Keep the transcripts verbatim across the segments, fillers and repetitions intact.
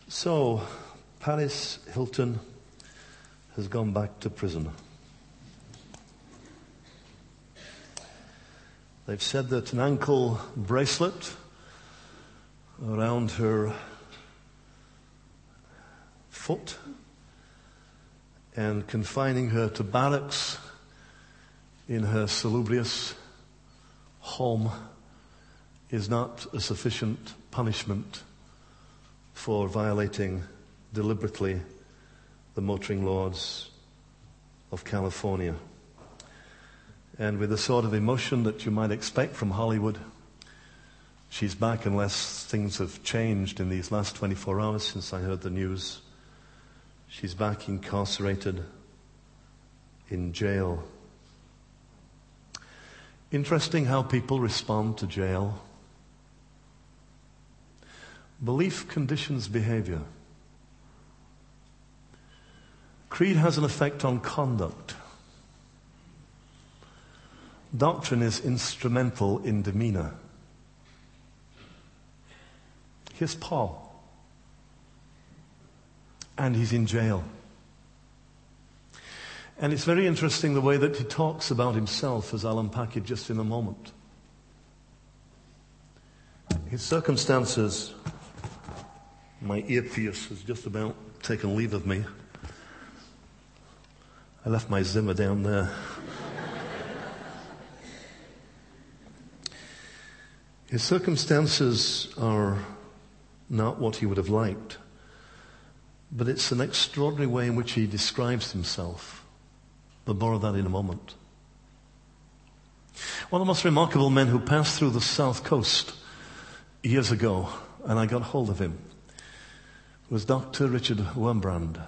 So, Paris Hilton has gone back to prison. They've said that an ankle bracelet around her foot and confining her to barracks in her salubrious home is not a sufficient punishment for violating deliberately the motoring laws of California. And with the sort of emotion that you might expect from Hollywood, she's back unless things have changed in these last twenty-four hours since I heard the news. She's back incarcerated in jail. Interesting how people respond to jail. Belief conditions behavior. Creed has an effect on conduct. Doctrine is instrumental in demeanor. Here's Paul. And he's in jail. And it's very interesting the way that he talks about himself, as I'll unpack it just in a moment. His circumstances, my earpiece has just about taken leave of me. I left my Zimmer down there. His circumstances are not what he would have liked, but it's an extraordinary way in which he describes himself. We'll borrow that in a moment. One of the most remarkable men who passed through the South Coast years ago, and I got hold of him, was Doctor Richard Wurmbrand.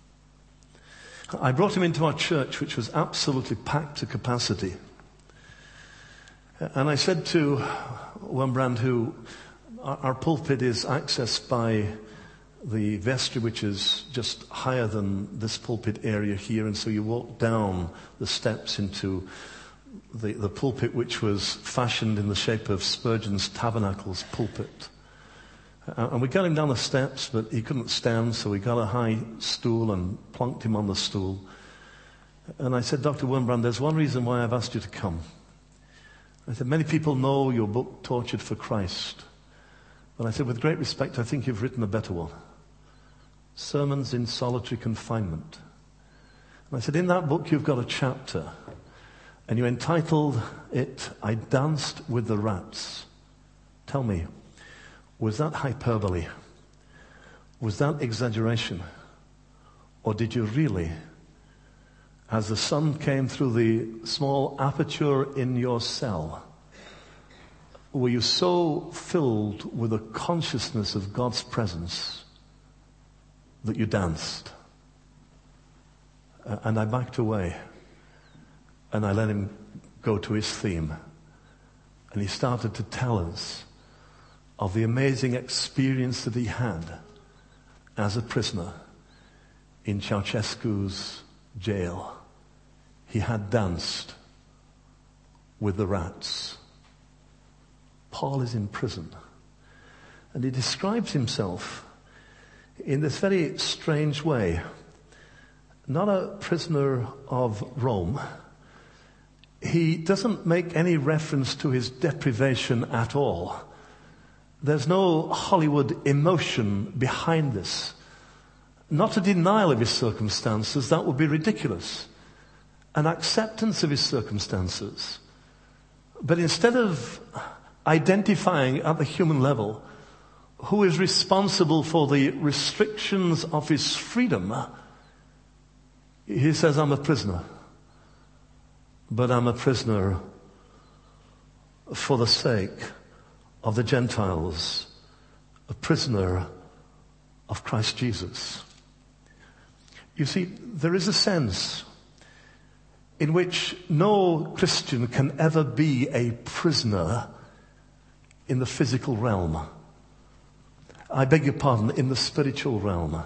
I brought him into our church, which was absolutely packed to capacity. And I said to Wurmbrand, who our, our pulpit is accessed by the vestry, which is just higher than this pulpit area here, and so you walk down the steps into the, the pulpit, which was fashioned in the shape of Spurgeon's Tabernacles pulpit. Uh, and we got him down the steps, but he couldn't stand, so we got a high stool and plunked him on the stool. And I said, Doctor Wurmbrand, there's one reason why I've asked you to come. I said, many people know your book, Tortured for Christ. But I said, with great respect, I think you've written a better one. Sermons in Solitary Confinement. And I said, in that book you've got a chapter, and you entitled it, I Danced with the Rats. Tell me, was that hyperbole? Was that exaggeration? Or did you really, as the sun came through the small aperture in your cell, were you so filled with a consciousness of God's presence that you danced? Uh, and I backed away, and I let him go to his theme. And he started to tell us of the amazing experience that he had as a prisoner in Ceausescu's jail. He had danced with the rats. Paul is in prison, and he describes himself in this very strange way. Not a prisoner of Rome. He doesn't make any reference to his deprivation at all. There's no Hollywood emotion behind this. Not a denial of his circumstances, that would be ridiculous. An acceptance of his circumstances. But instead of identifying at the human level who is responsible for the restrictions of his freedom, he says, I'm a prisoner. But I'm a prisoner for the sake of the Gentiles, a prisoner of Christ Jesus. You see, there is a sense in which no Christian can ever be a prisoner in the physical realm. I beg your pardon, in the spiritual realm.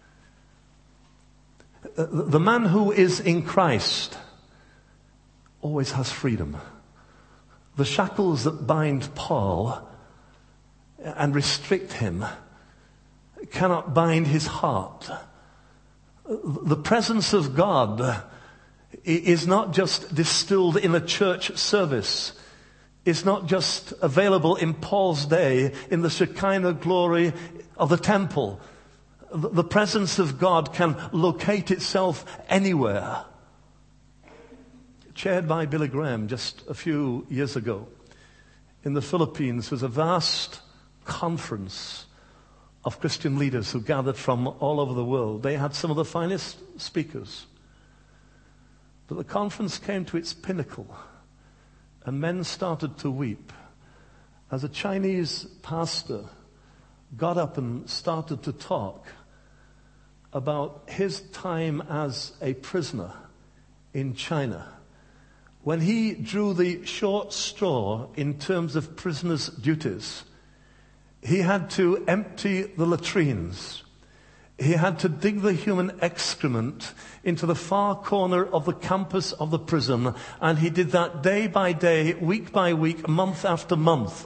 The man who is in Christ always has freedom. The shackles that bind Paul and restrict him cannot bind his heart. The presence of God is not just distilled in a church service. It's not just available in Paul's day in the Shekinah glory of the temple. The presence of God can locate itself anywhere. Chaired by Billy Graham just a few years ago, in the Philippines was a vast conference of Christian leaders who gathered from all over the world. They had some of the finest speakers. But the conference came to its pinnacle, and men started to weep as a Chinese pastor got up and started to talk about his time as a prisoner in China, when he drew the short straw in terms of prisoners' duties. He had to empty the latrines. He had to dig the human excrement into the far corner of the campus of the prison, and he did that day by day, week by week, month after month.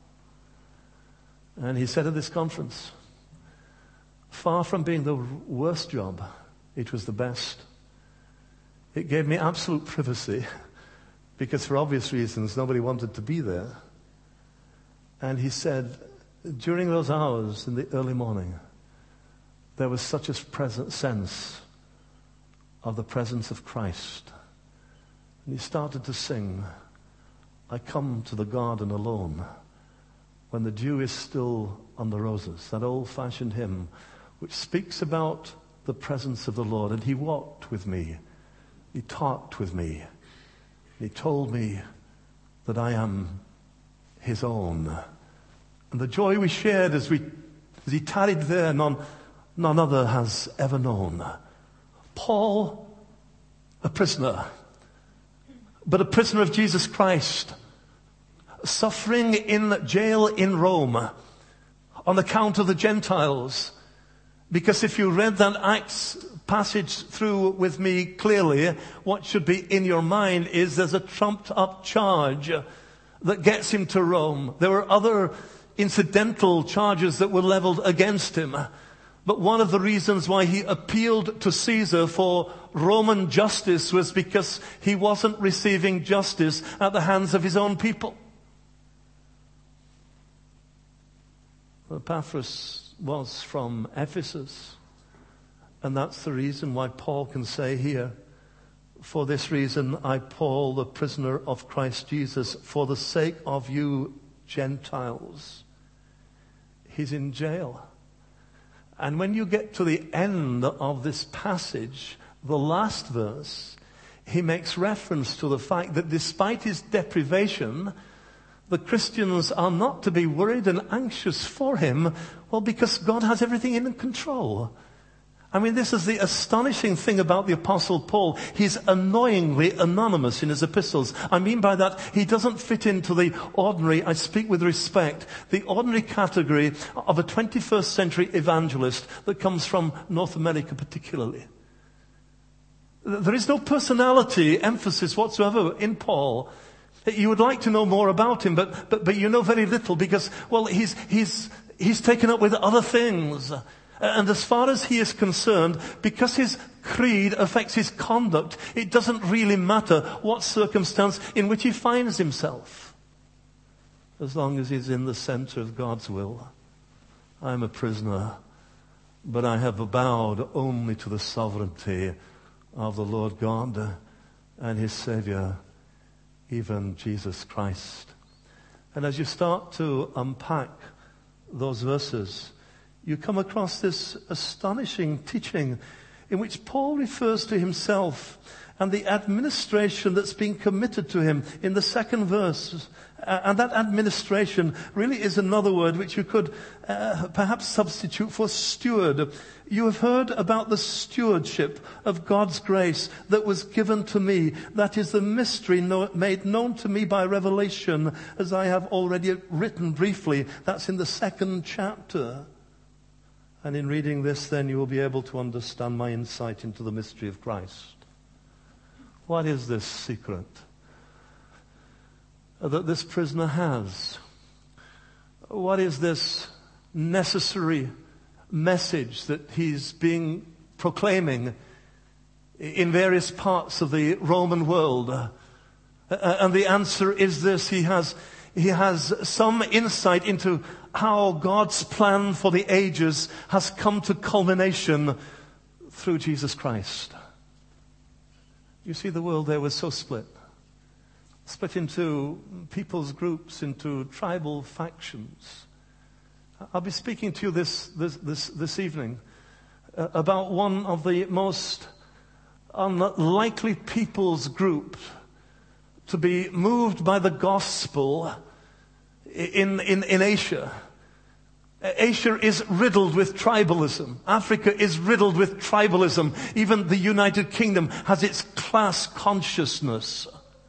And he said at this conference, far from being the worst job, it was the best. It gave me absolute privacy, because for obvious reasons, nobody wanted to be there. And he said, during those hours in the early morning, there was such a present sense of the presence of Christ. And he started to sing, I come to the garden alone, when the dew is still on the roses, that old-fashioned hymn which speaks about the presence of the Lord. And he walked with me, he talked with me, he told me that I am his own. And the joy we shared as we as he tarried there, none, none other has ever known. Paul, a prisoner, but a prisoner of Jesus Christ, suffering in jail in Rome on account of the Gentiles. Because if you read that Acts passage through with me clearly, what should be in your mind is there's a trumped up charge that gets him to Rome. There were other incidental charges that were leveled against him. But one of the reasons why he appealed to Caesar for Roman justice was because he wasn't receiving justice at the hands of his own people. Epaphras was from Ephesus. And that's the reason why Paul can say here, for this reason I, Paul, the prisoner of Christ Jesus, for the sake of you Gentiles. He's in jail. And when you get to the end of this passage, the last verse, he makes reference to the fact that despite his deprivation, the Christians are not to be worried and anxious for him, well, because God has everything in control. I mean, this is the astonishing thing about the Apostle Paul. He's annoyingly anonymous in his epistles. I mean by that, he doesn't fit into the ordinary, I speak with respect, the ordinary category of a twenty-first century evangelist that comes from North America particularly. There is no personality emphasis whatsoever in Paul. You would like to know more about him, but, but, but you know very little because, well, he's, he's, he's taken up with other things. And as far as he is concerned, because his creed affects his conduct, it doesn't really matter what circumstance in which he finds himself. As long as he's in the center of God's will. I'm a prisoner, but I have bowed only to the sovereignty of the Lord God and his Savior, even Jesus Christ. And as you start to unpack those verses, you come across this astonishing teaching in which Paul refers to himself and the administration that's been committed to him in the second verse. And that administration really is another word which you could uh, perhaps substitute for steward. You have heard about the stewardship of God's grace that was given to me. That is the mystery know- made known to me by revelation, as I have already written briefly. That's in the second chapter. And in reading this, then you will be able to understand my insight into the mystery of Christ. What is this secret that this prisoner has? What is this necessary message that he's being proclaiming in various parts of the Roman world. Uh, and the answer is this: he has, he has some insight into how God's plan for the ages has come to culmination through Jesus Christ. You see, the world there was so split. Split into people's groups, into tribal factions. I'll be speaking to you this, this, this, this evening uh, about one of the most unlikely people's group to be moved by the gospel in, in, in Asia. Asia is riddled with tribalism. Africa is riddled with tribalism. Even the United Kingdom has its class consciousness.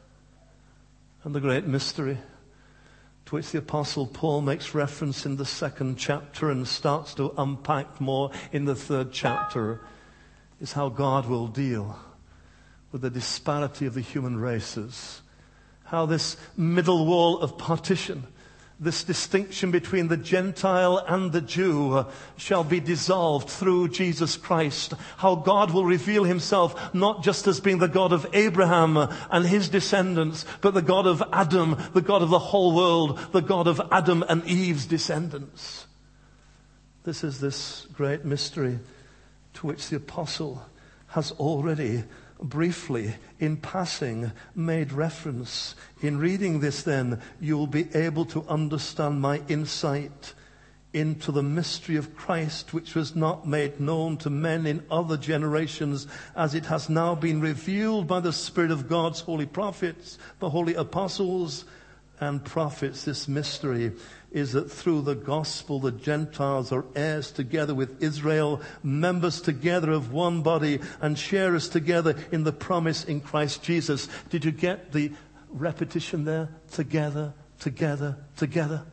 And the great mystery to which the Apostle Paul makes reference in the second chapter and starts to unpack more in the third chapter is how God will deal with the disparity of the human races. How this middle wall of partition, this distinction between the Gentile and the Jew shall be dissolved through Jesus Christ. How God will reveal himself not just as being the God of Abraham and his descendants, but the God of Adam, the God of the whole world, the God of Adam and Eve's descendants. This is this great mystery to which the apostle has already briefly, in passing, made reference. In reading this then, you'll be able to understand my insight into the mystery of Christ, which was not made known to men in other generations, as it has now been revealed by the Spirit of God's holy prophets, the holy apostles and prophets. This mystery is that through the gospel the Gentiles are heirs together with Israel, members together of one body, and sharers together in the promise in Christ Jesus. Did you get the repetition there? Together, together, together.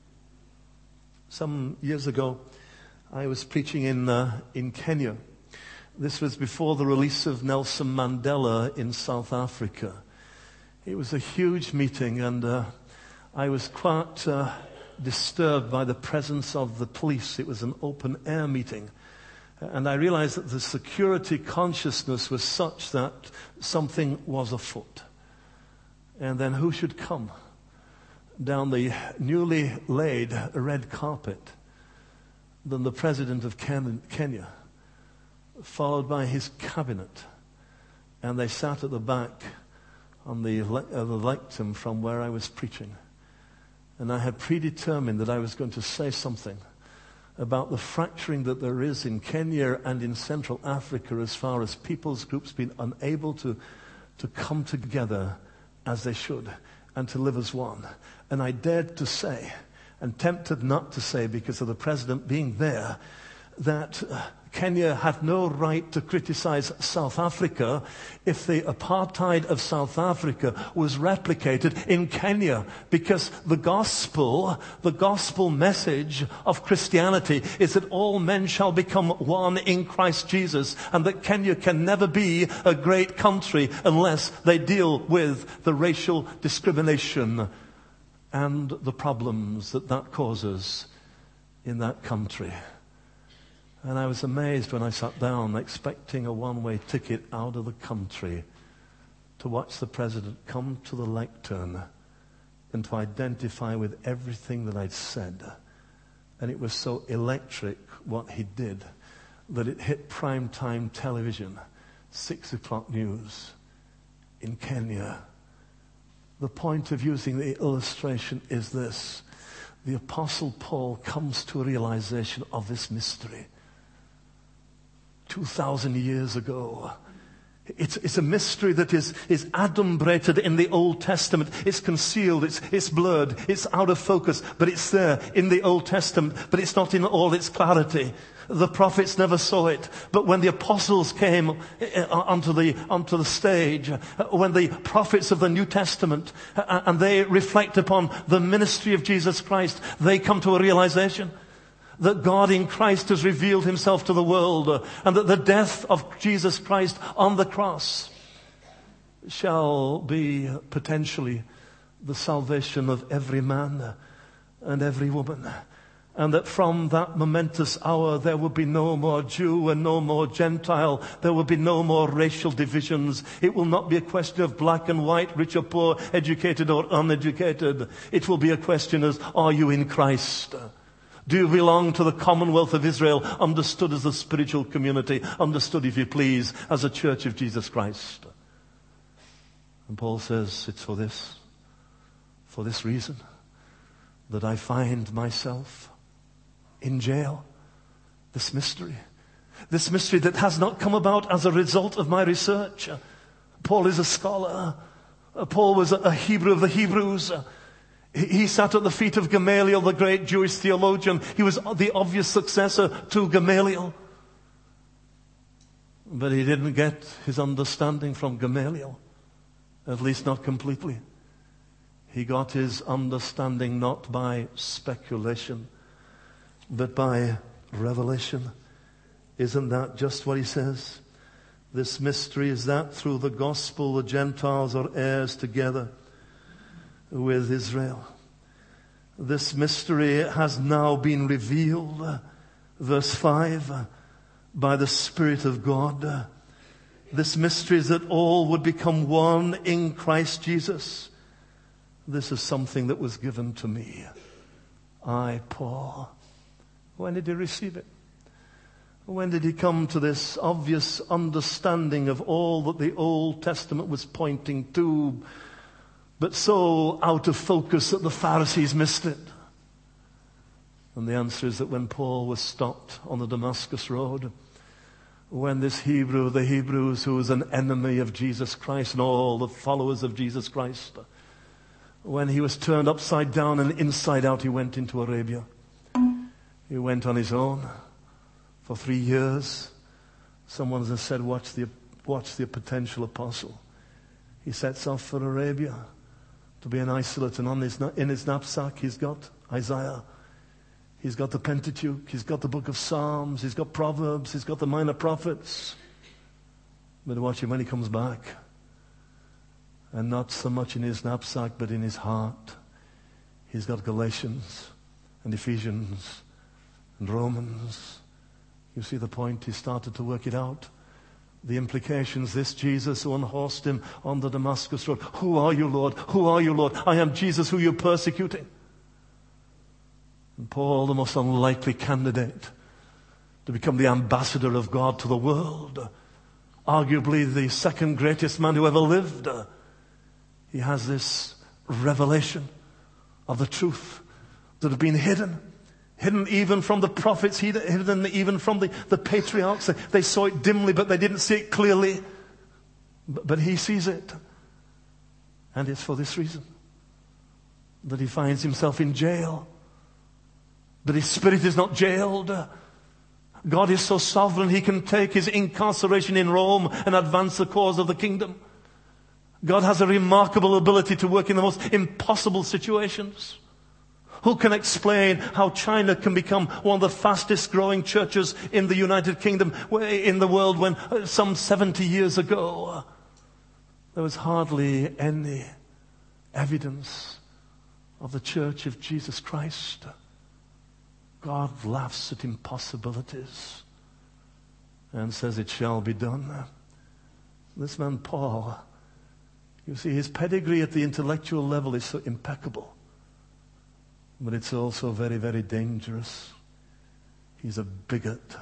Some years ago, I was preaching in uh, in Kenya. This was before the release of Nelson Mandela in South Africa. It was a huge meeting, and uh, I was quite uh, disturbed by the presence of the police. It was an open air meeting. And I realized that the security consciousness was such that something was afoot. And then who should come down the newly laid red carpet than the president of Ken- Kenya, followed by his cabinet. And they sat at the back on the, le- uh, the lectern from where I was preaching. And I had predetermined that I was going to say something about the fracturing that there is in Kenya and in Central Africa as far as people's groups being unable to, to come together as they should and to live as one. And I dared to say, and tempted not to say because of the president being there, that uh, Kenya had no right to criticize South Africa if the apartheid of South Africa was replicated in Kenya, because the gospel, the gospel message of Christianity is that all men shall become one in Christ Jesus, and that Kenya can never be a great country unless they deal with the racial discrimination and the problems that that causes in that country. And I was amazed when I sat down expecting a one-way ticket out of the country to watch the president come to the lectern and to identify with everything that I'd said. And it was so electric what he did that it hit primetime television, six o'clock news in Kenya. The point of using the illustration is this: the Apostle Paul comes to a realization of this mystery. Two thousand years ago. It's, it's a mystery that is, is adumbrated in the Old Testament. It's concealed, it's, it's blurred, it's out of focus, but it's there in the Old Testament, but it's not in all its clarity. The prophets never saw it, but when the apostles came onto the, onto the stage, when the prophets of the New Testament, and they reflect upon the ministry of Jesus Christ, they come to a realization that God in Christ has revealed himself to the world, uh, and that the death of Jesus Christ on the cross shall be potentially the salvation of every man and every woman. And that from that momentous hour there would be no more Jew and no more Gentile. There will be no more racial divisions. It will not be a question of black and white, rich or poor, educated or uneducated. It will be a question as, are you in Christ? Do you belong to the Commonwealth of Israel, understood as a spiritual community, understood, if you please, as a church of Jesus Christ? And Paul says, it's for this, for this reason, that I find myself in jail. This mystery. This mystery that has not come about as a result of my research. Paul is a scholar. Paul was a Hebrew of the Hebrews. He sat at the feet of Gamaliel, the great Jewish theologian. He was the obvious successor to Gamaliel. But he didn't get his understanding from Gamaliel. At least not completely. He got his understanding not by speculation, but by revelation. Isn't that just what he says? This mystery is that through the gospel the Gentiles are heirs together with Israel. This mystery has now been revealed, verse five, by the Spirit of God. This mystery is that all would become one in Christ Jesus. This is something that was given to me. I, Paul. When did he receive it? When did he come to this obvious understanding of all that the Old Testament was pointing to, but so out of focus that the Pharisees missed it? And the answer is that when Paul was stopped on the Damascus Road, when this Hebrew of the Hebrews, who was an enemy of Jesus Christ and all the followers of Jesus Christ, when he was turned upside down and inside out, he went into Arabia. He went on his own for three years. Someone has said, watch the, watch the potential apostle. He sets off for Arabia to be an isolate, and on his, in his knapsack he's got Isaiah. He's got the Pentateuch. He's got the book of Psalms. He's got Proverbs. He's got the minor prophets. But watch him when he comes back. And not so much in his knapsack, but in his heart. He's got Galatians and Ephesians and Romans. You see the point? He started to work it out. The implications, this Jesus who unhorsed him on the Damascus Road. Who are you, Lord? Who are you, Lord? I am Jesus who you're persecuting. And Paul, the most unlikely candidate to become the ambassador of God to the world. Arguably the second greatest man who ever lived. He has this revelation of the truth that had been hidden. Hidden even from the prophets, hidden even from the, the patriarchs. They, they saw it dimly, but they didn't see it clearly. But, but he sees it. And it's for this reason that he finds himself in jail. But his spirit is not jailed. God is so sovereign, he can take his incarceration in Rome and advance the cause of the kingdom. God has a remarkable ability to work in the most impossible situations. Who can explain how China can become one of the fastest growing churches in the United Kingdom, in the world, when some seventy years ago there was hardly any evidence of the Church of Jesus Christ? God laughs at impossibilities and says it shall be done. This man Paul, you see, his pedigree at the intellectual level is so impeccable. But it's also very, very dangerous. He's a bigot.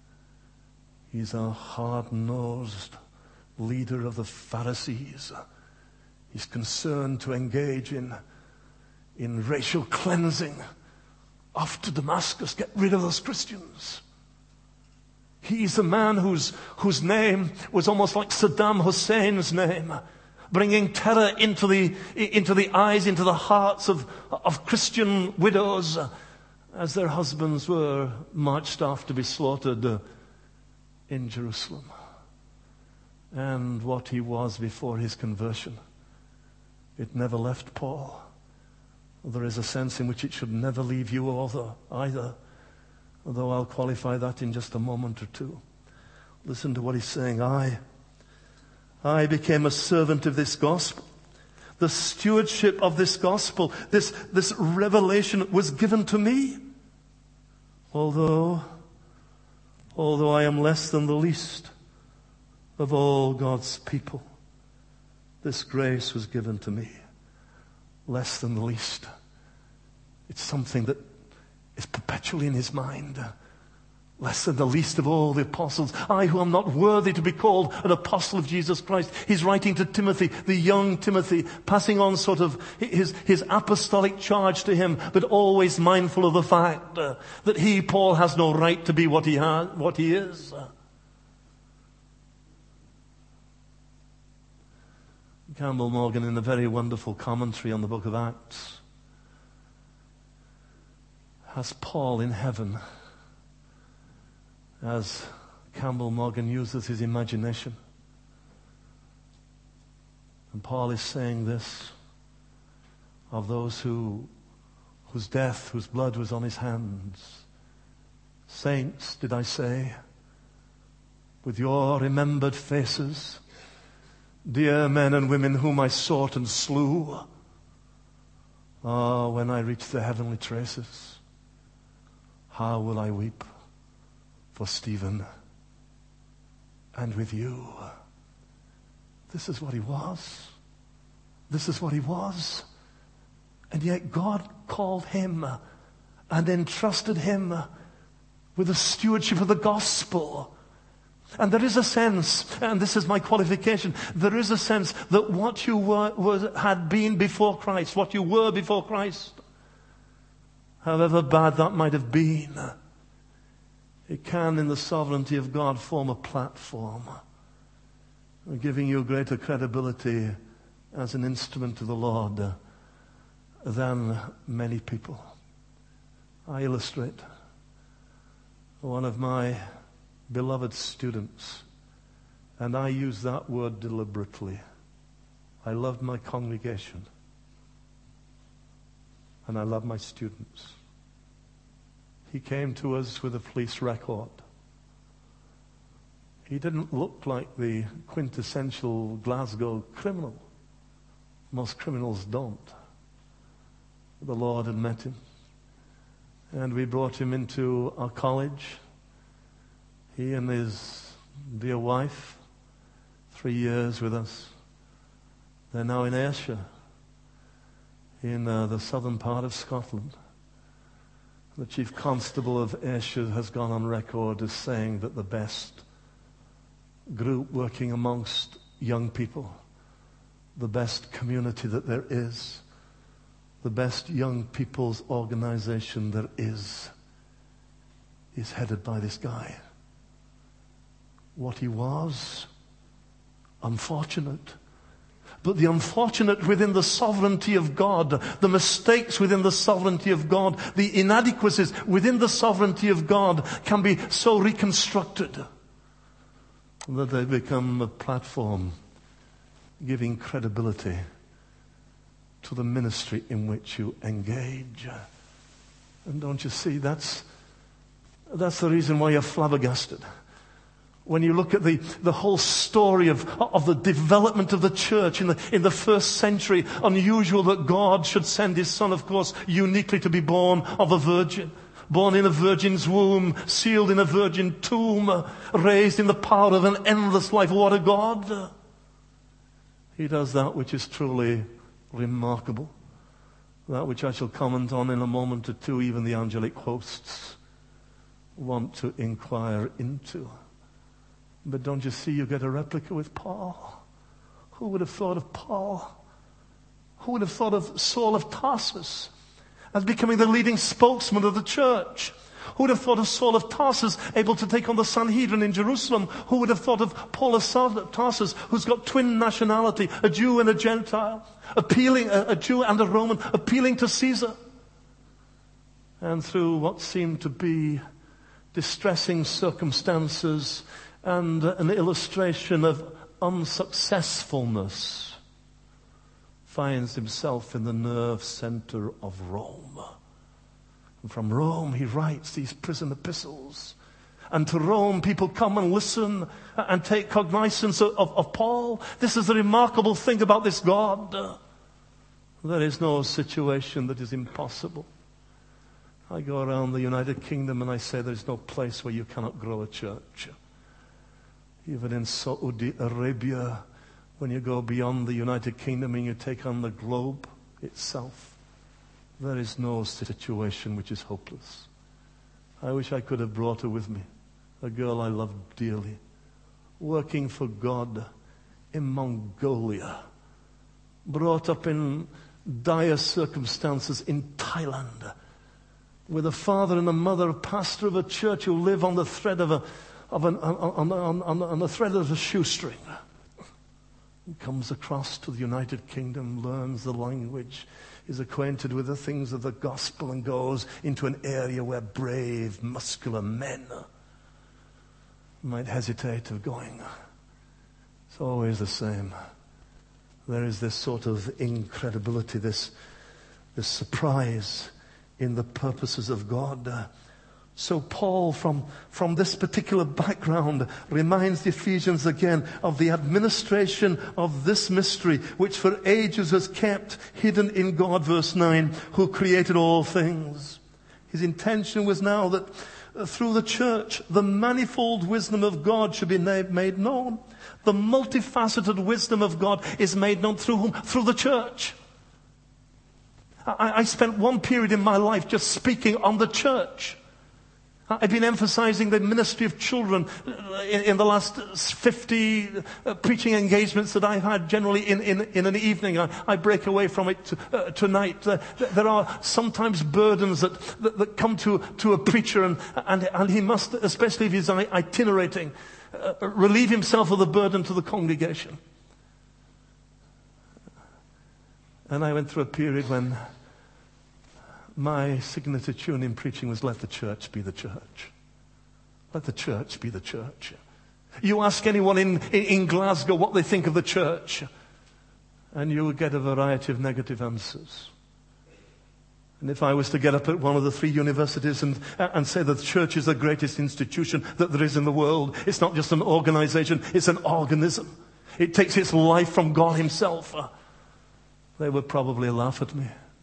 He's a hard-nosed leader of the Pharisees. He's concerned to engage in, in racial cleansing. Off to Damascus, get rid of those Christians. He's a man whose, whose name was almost like Saddam Hussein's name, bringing terror into the, into the eyes, into the hearts of, of Christian widows as their husbands were marched off to be slaughtered in Jerusalem. And what he was before his conversion, it never left Paul. There is a sense in which it should never leave you either, although I'll qualify that in just a moment or two. Listen to what he's saying. I, I became a servant of this gospel. The stewardship of this gospel, this, this revelation was given to me. Although, although I am less than the least of all God's people, this grace was given to me. Less than the least. It's something that is perpetually in his mind. Less than the least of all the apostles. I who am not worthy to be called an apostle of Jesus Christ. He's writing to Timothy, the young Timothy, passing on sort of his, his apostolic charge to him, but always mindful of the fact uh, that he, Paul, has no right to be what he has, what he is. Campbell Morgan, in a very wonderful commentary on the book of Acts, has Paul in heaven, as Campbell Morgan uses his imagination. And Paul is saying this of those who, whose death, whose blood was on his hands. Saints, did I say, with your remembered faces, dear men and women whom I sought and slew. Ah, when I reach the heavenly traces, how will I weep for Stephen and with you. This is what he was. This is what he was. And yet God called him and entrusted him with the stewardship of the gospel. And there is a sense, and this is my qualification, there is a sense that what you were, was, had been before Christ, what you were before Christ, however bad that might have been, it can, in the sovereignty of God, form a platform, giving you greater credibility as an instrument of the Lord uh, than many people. I illustrate. One of my beloved students, and I use that word deliberately. I loved my congregation, and I love my students. He came to us with a police record. He didn't look like the quintessential Glasgow criminal. Most criminals don't. The Lord had met him. And we brought him into our college. He and his dear wife, three years with us. They're now in Ayrshire, in uh, the southern part of Scotland. The chief constable of Ayrshire has gone on record as saying that the best group working amongst young people, the best community that there is, the best young people's organization there is, is headed by this guy. What he was, unfortunate. But the unfortunate within the sovereignty of God, the mistakes within the sovereignty of God, the inadequacies within the sovereignty of God can be so reconstructed that they become a platform giving credibility to the ministry in which you engage. And don't you see, that's, that's the reason why you're flabbergasted. When you look at the, the whole story of, of the development of the church in the, in the first century, unusual that God should send his son, of course, uniquely to be born of a virgin. Born in a virgin's womb, sealed in a virgin tomb, raised in the power of an endless life. What a God! He does that which is truly remarkable. That which I shall comment on in a moment or two, even the angelic hosts want to inquire into. But don't you see, you get a replica with Paul. Who would have thought of Paul? Who would have thought of Saul of Tarsus as becoming the leading spokesman of the church? Who would have thought of Saul of Tarsus able to take on the Sanhedrin in Jerusalem? Who would have thought of Paul of Tarsus, who's got twin nationality, a Jew and a Gentile, appealing, a, a Jew and a Roman, appealing to Caesar? And through what seemed to be distressing circumstances and an illustration of unsuccessfulness, finds himself in the nerve center of Rome. And from Rome he writes these prison epistles. And to Rome people come and listen and take cognizance of, of, of Paul. This is the remarkable thing about this God. There is no situation that is impossible. I go around the United Kingdom and I say there's no place where you cannot grow a church. Even in Saudi Arabia, when you go beyond the United Kingdom and you take on the globe itself, there is no situation which is hopeless. I wish I could have brought her with me, a girl I loved dearly, working for God in Mongolia, brought up in dire circumstances in Thailand, with a father and a mother, a pastor of a church who live on the thread of a, of an, on, on, on, on the thread of a shoestring. He comes across to the United Kingdom, learns the language, is acquainted with the things of the gospel, and goes into an area where brave, muscular men might hesitate of going. It's always the same. There is this sort of incredibility, this, this surprise in the purposes of God. So Paul, from, from this particular background, reminds the Ephesians again of the administration of this mystery, which for ages was kept hidden in God, verse nine, who created all things. His intention was now that uh, through the church, the manifold wisdom of God should be na- made known. The multifaceted wisdom of God is made known through whom? Through the church. I, I spent one period in my life just speaking on the church. I've been emphasizing the ministry of children in, in the last fifty uh, preaching engagements that I've had, generally in, in, in an evening. I, I break away from it to, uh, tonight. Uh, there are sometimes burdens that, that, that come to, to a preacher, and, and, and he must, especially if he's itinerating, uh, relieve himself of the burden to the congregation. And I went through a period when my signature tune in preaching was, let the church be the church. Let the church be the church. You ask anyone in, in, in Glasgow what they think of the church, and you will get a variety of negative answers. And if I was to get up at one of the three universities and, and say that the church is the greatest institution that there is in the world, it's not just an organization, it's an organism. It takes its life from God himself. They would probably laugh at me.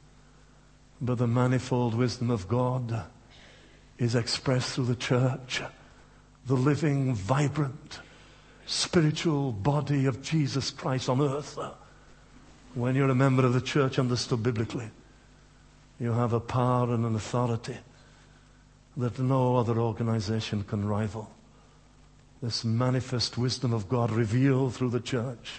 But the manifold wisdom of God is expressed through the church, the living, vibrant, spiritual body of Jesus Christ on earth. When you're a member of the church, understood biblically, you have a power and an authority that no other organization can rival. This manifest wisdom of God revealed through the church.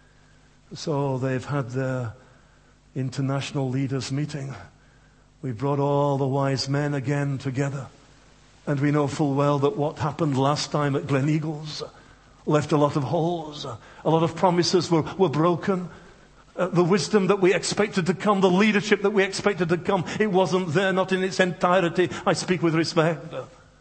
So they've had their international leaders meeting. We brought all the wise men again together. And we know full well that what happened last time at Glen Eagles left a lot of holes. A lot of promises were, were broken. Uh, the wisdom that we expected to come, the leadership that we expected to come, it wasn't there, not in its entirety. I speak with respect.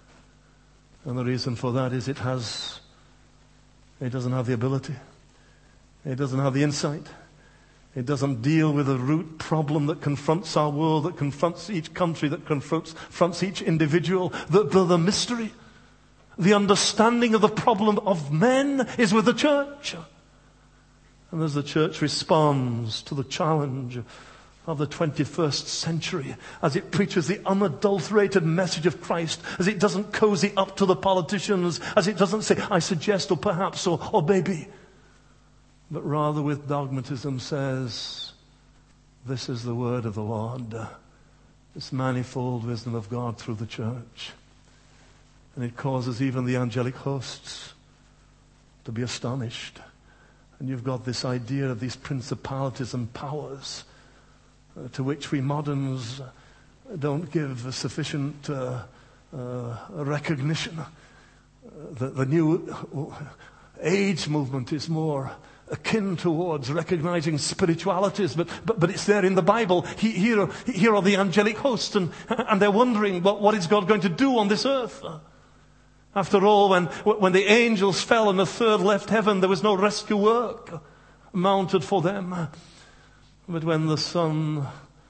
And the reason for that is it has, it doesn't have the ability. It doesn't have the insight. It doesn't deal with the root problem that confronts our world, that confronts each country, that confronts, confronts each individual. The, the, the mystery, the understanding of the problem of men is with the church. And as the church responds to the challenge of the twenty-first century, as it preaches the unadulterated message of Christ, as it doesn't cozy up to the politicians, as it doesn't say, I suggest, or perhaps, or, or maybe, but rather with dogmatism says, this is the word of the Lord, this manifold wisdom of God through the church. And it causes even the angelic hosts to be astonished. And you've got this idea of these principalities and powers uh, to which we moderns don't give a sufficient uh, uh, recognition. Uh, the, the new age movement is more akin towards recognizing spiritualities, but, but, but it's there in the Bible. He, here, here are the angelic hosts, and, and they're wondering, what, what is God going to do on this earth? After all, when, when the angels fell and the third left heaven, there was no rescue work mounted for them. But when the Son,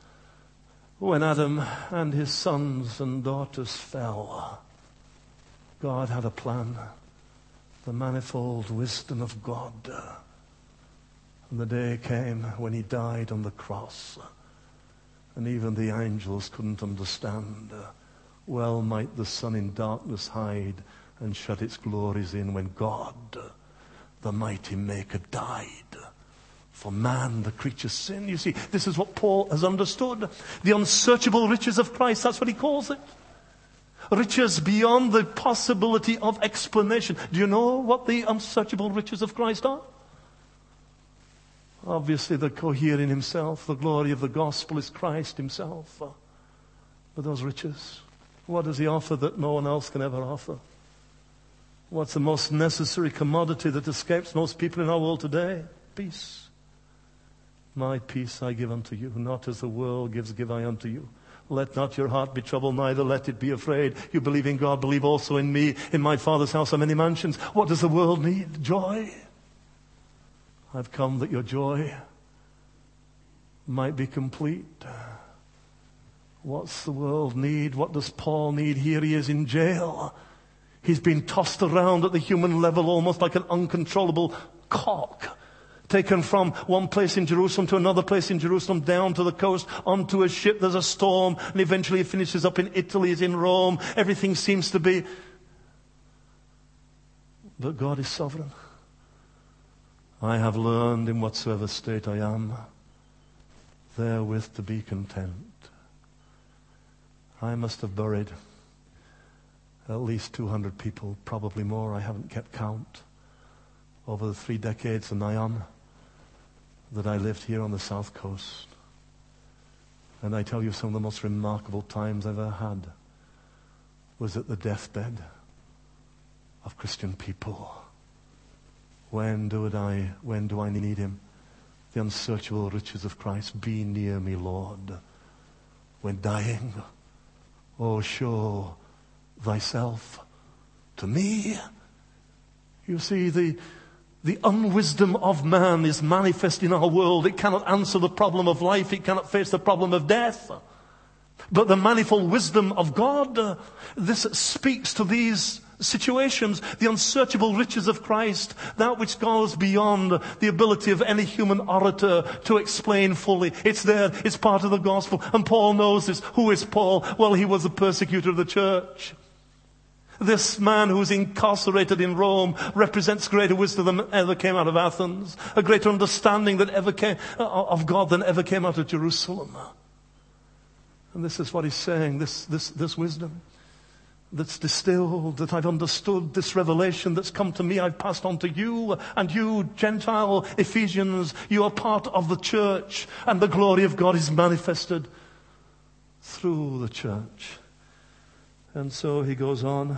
when Adam and his sons and daughters fell, God had a plan. The manifold wisdom of God. And the day came when he died on the cross. And even the angels couldn't understand. Well might the sun in darkness hide and shut its glories in when God, the mighty Maker, died for man, the creature's sin. You see, this is what Paul has understood. The unsearchable riches of Christ, that's what he calls it. Riches beyond the possibility of explanation. Do you know what the unsearchable riches of Christ are? Obviously, the cohere in himself. The glory of the gospel is Christ himself. But those riches, what does he offer that no one else can ever offer? What's the most necessary commodity that escapes most people in our world today? Peace. My peace I give unto you, not as the world gives, give I unto you. Let not your heart be troubled, neither let it be afraid. You believe in God, believe also in me. In my Father's house are many mansions. What does the world need? Joy. I've come that your joy might be complete. What's the world need? What does Paul need? Here he is in jail. He's been tossed around at the human level almost like an uncontrollable cork. Taken from one place in Jerusalem to another place in Jerusalem, down to the coast, onto a ship. There's a storm, and eventually he finishes up in Italy, he's in Rome. Everything seems to be... But God is sovereign. I have learned in whatsoever state I am, therewith to be content. I must have buried at least two hundred people, probably more. I haven't kept count over the three decades in Nayam that I lived here on the south coast. And I tell you, some of the most remarkable times I've ever had was at the deathbed of Christian people. When do I, when do I need him? The unsearchable riches of Christ. Be near me, Lord. When dying, oh, show thyself to me. You see, the the unwisdom of man is manifest in our world. It cannot answer the problem of life. It cannot face the problem of death. But the manifold wisdom of God, uh, this speaks to these situations. The unsearchable riches of Christ, that which goes beyond the ability of any human orator to explain fully. It's there. It's part of the gospel. And Paul knows this. Who is Paul? Well, he was the persecutor of the church. This man who's incarcerated in Rome represents greater wisdom than ever came out of Athens, a greater understanding that ever came of God than ever came out of Jerusalem. And this is what he's saying, this, this, this wisdom that's distilled, that I've understood, this revelation that's come to me, I've passed on to you, and you, Gentile Ephesians, you are part of the church, and the glory of God is manifested through the church. And so he goes on,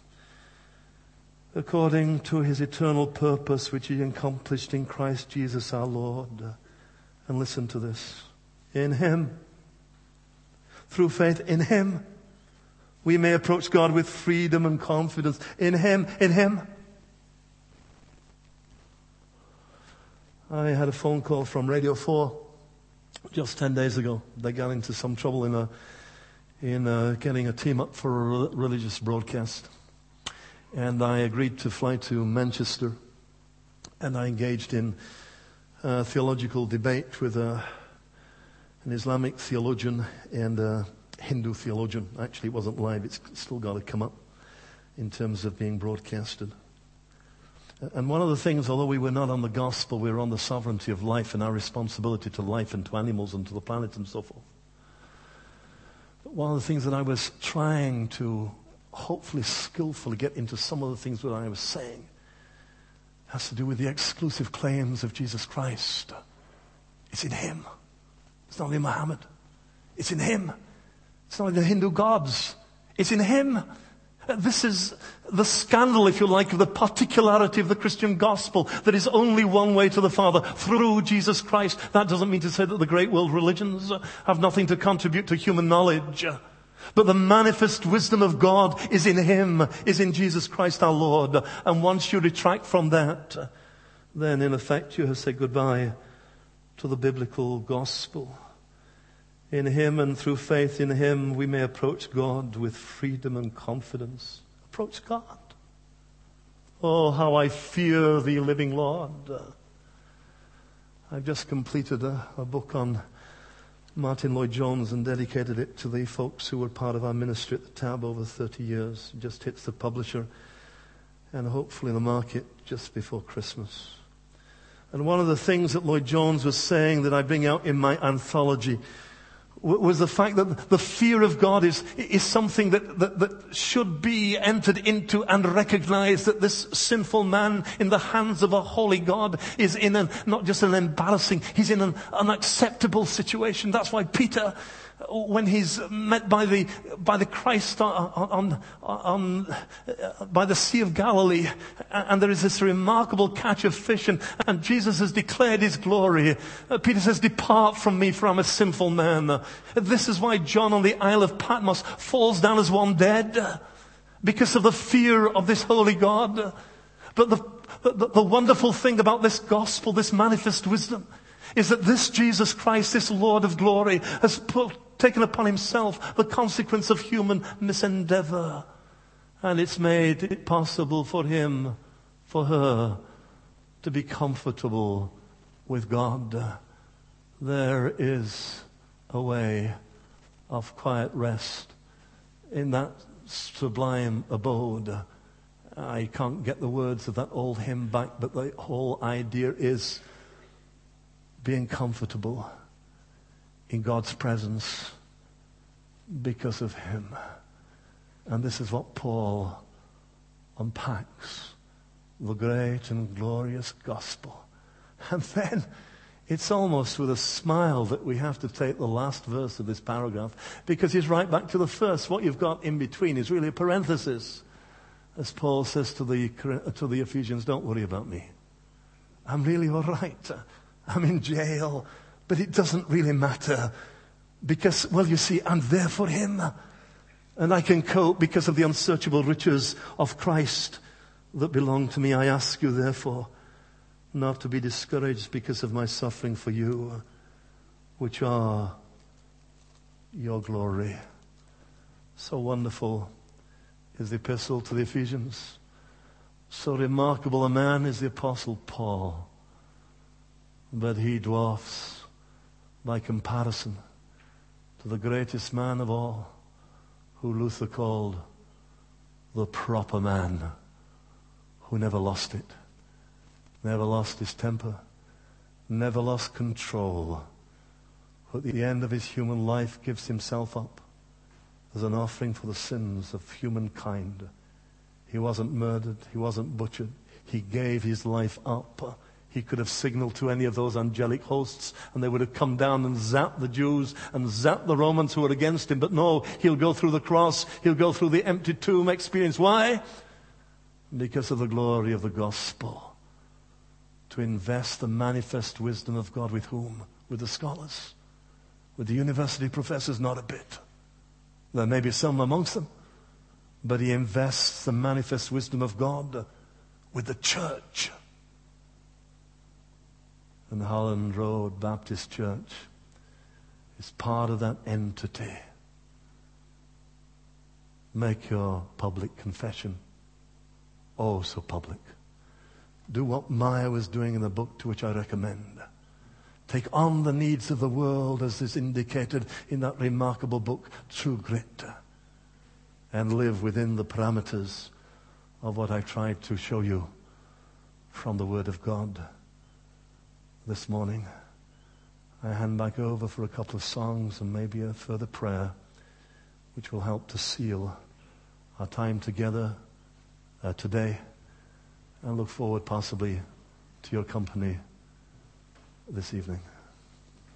according to his eternal purpose, which he accomplished in Christ Jesus our Lord. And listen to this. In him, through faith in him, we may approach God with freedom and confidence. In him, in him. I had a phone call from Radio four just ten days ago. They got into some trouble in a in uh, getting a team up for a religious broadcast. And I agreed to fly to Manchester, and I engaged in a theological debate with a, an Islamic theologian and a Hindu theologian. Actually, it wasn't live. It's still got to come up in terms of being broadcasted. And one of the things, although we were not on the gospel, we were on the sovereignty of life and our responsibility to life and to animals and to the planet and so forth. One of the things that I was trying to hopefully skillfully get into some of the things that I was saying has to do with the exclusive claims of Jesus Christ. It's in him. It's not in Muhammad. It's in him. It's not in the Hindu gods. It's in him. This is the scandal, if you like, of the particularity of the Christian gospel. There is only one way to the Father, through Jesus Christ. That doesn't mean to say that the great world religions have nothing to contribute to human knowledge. But the manifest wisdom of God is in him, is in Jesus Christ our Lord. And once you retract from that, then in effect you have said goodbye to the biblical gospel. In him and through faith in him, we may approach God with freedom and confidence. Approach God. Oh, how I fear thee, living Lord. I've just completed a, a book on Martin Lloyd-Jones, and dedicated it to the folks who were part of our ministry at the Tab over thirty years. It just hits the publisher and hopefully the market just before Christmas. And one of the things that Lloyd-Jones was saying that I bring out in my anthology was the fact that the fear of God is, is something that, that, that should be entered into and recognized, that this sinful man in the hands of a holy God is in an, not just an embarrassing, he's in an unacceptable situation. That's why Peter, when he's met by the, by the Christ on, on, on, by the Sea of Galilee, and there is this remarkable catch of fish, and, and Jesus has declared his glory. Uh, Peter says, "Depart from me, for I'm a sinful man." Uh, this is why John on the Isle of Patmos falls down as one dead, uh, because of the fear of this holy God. But the, the, the wonderful thing about this gospel, this manifest wisdom, is that this Jesus Christ, this Lord of glory, has put, taken upon himself the consequence of human misendeavor. And it's made it possible for him, for her, to be comfortable with God. There is a way of quiet rest in that sublime abode. I can't get the words of that old hymn back, but the whole idea is being comfortable in God's presence because of him. And this is what Paul unpacks, the great and glorious gospel. And then it's almost with a smile that we have to take the last verse of this paragraph, because he's right back to the first. What you've got in between is really a parenthesis. As Paul says to the, to the Ephesians, "Don't worry about me. I'm really all right. I'm in jail, but it doesn't really matter because, well, you see, I'm there for him. And I can cope because of the unsearchable riches of Christ that belong to me. I ask you, therefore, not to be discouraged because of my suffering for you, which are your glory." So wonderful is the epistle to the Ephesians. So remarkable a man is the Apostle Paul. But he dwarfs, by comparison, to the greatest man of all, who Luther called the proper man, who never lost it, never lost his temper, never lost control, who at the end of his human life gives himself up as an offering for the sins of humankind. He wasn't murdered, he wasn't butchered, he gave his life up. He could have signaled to any of those angelic hosts and they would have come down and zapped the Jews and zapped the Romans who were against him. But no, he'll go through the cross. He'll go through the empty tomb experience. Why? Because of the glory of the gospel. To invest the manifest wisdom of God with whom? With the scholars. With the university professors? Not a bit. There may be some amongst them. But he invests the manifest wisdom of God with the church. And Holland Road Baptist Church is part of that entity. Make your public confession. Oh, so public. Do what Maya was doing in the book, to which I recommend. Take on the needs of the world as is indicated in that remarkable book, True Grit. And live within the parameters of what I tried to show you from the Word of God. This morning, I hand back over for a couple of songs and maybe a further prayer, which will help to seal our time together uh, today. I look forward possibly to your company this evening.